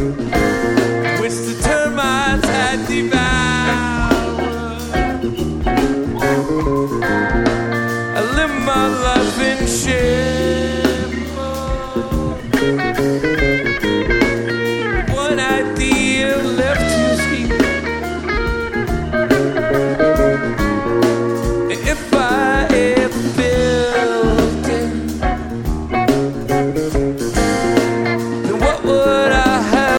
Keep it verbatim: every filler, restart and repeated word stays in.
which the termites had devoured. I live my life in shame. One idea left